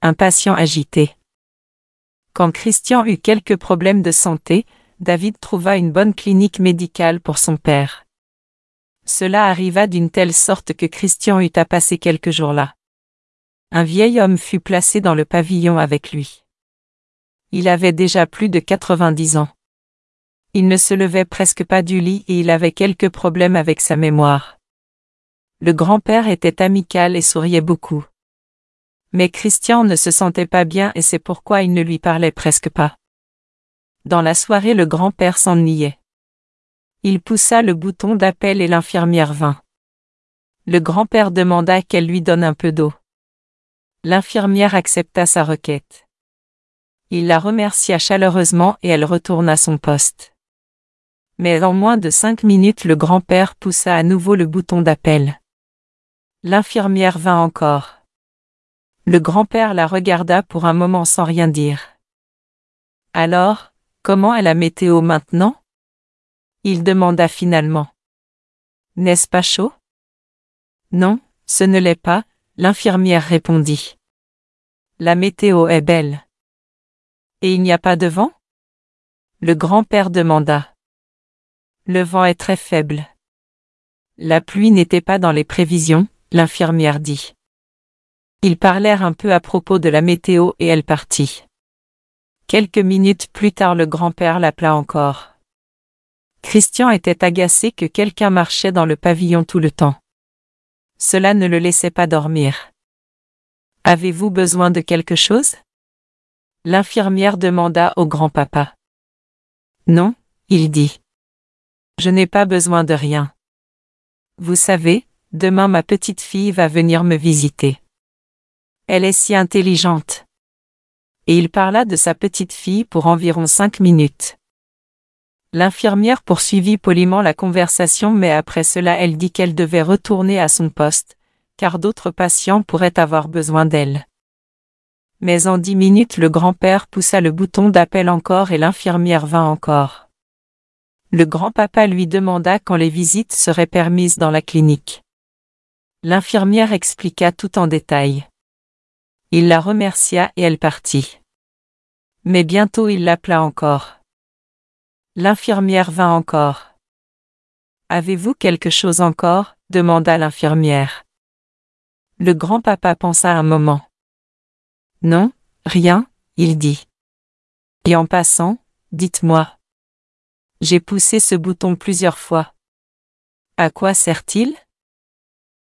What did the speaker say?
Un patient agité. Quand Christian eut quelques problèmes de santé, David trouva une bonne clinique médicale pour son père. Cela arriva d'une telle sorte que Christian eut à passer quelques jours là. Un vieil homme fut placé dans le pavillon avec lui. Il avait déjà plus de 90 ans. Il ne se levait presque pas du lit et il avait quelques problèmes avec sa mémoire. Le grand-père était amical et souriait beaucoup. Mais Christian ne se sentait pas bien et c'est pourquoi il ne lui parlait presque pas. Dans la soirée, le grand-père s'ennuyait. Il poussa le bouton d'appel et l'infirmière vint. Le grand-père demanda qu'elle lui donne un peu d'eau. L'infirmière accepta sa requête. Il la remercia chaleureusement et elle retourna à son poste. Mais en moins de 5 minutes, le grand-père poussa à nouveau le bouton d'appel. L'infirmière vint encore. Le grand-père la regarda pour un moment sans rien dire. Alors, comment est la météo maintenant? Il demanda finalement. N'est-ce pas chaud? Non, ce ne l'est pas, l'infirmière répondit. La météo est belle. Et il n'y a pas de vent? Le grand-père demanda. Le vent est très faible. La pluie n'était pas dans les prévisions, l'infirmière dit. Ils parlèrent un peu à propos de la météo et elle partit. Quelques minutes plus tard, le grand-père l'appela encore. Christian était agacé que quelqu'un marchait dans le pavillon tout le temps. Cela ne le laissait pas dormir. « Avez-vous besoin de quelque chose ?» L'infirmière demanda au grand-papa. « Non, » il dit. « Je n'ai pas besoin de rien. Vous savez, demain ma petite fille va venir me visiter. Elle est si intelligente. » Et il parla de sa petite fille pour environ 5 minutes. L'infirmière poursuivit poliment la conversation mais après cela elle dit qu'elle devait retourner à son poste, car d'autres patients pourraient avoir besoin d'elle. Mais en 10 minutes le grand-père poussa le bouton d'appel encore et l'infirmière vint encore. Le grand-papa lui demanda quand les visites seraient permises dans la clinique. L'infirmière expliqua tout en détail. Il la remercia et elle partit. Mais bientôt il l'appela encore. L'infirmière vint encore. « Avez-vous quelque chose encore ?» demanda l'infirmière. Le grand-papa pensa un moment. « Non, rien, » il dit. « Et en passant, dites-moi. J'ai poussé ce bouton plusieurs fois. À quoi sert-il ?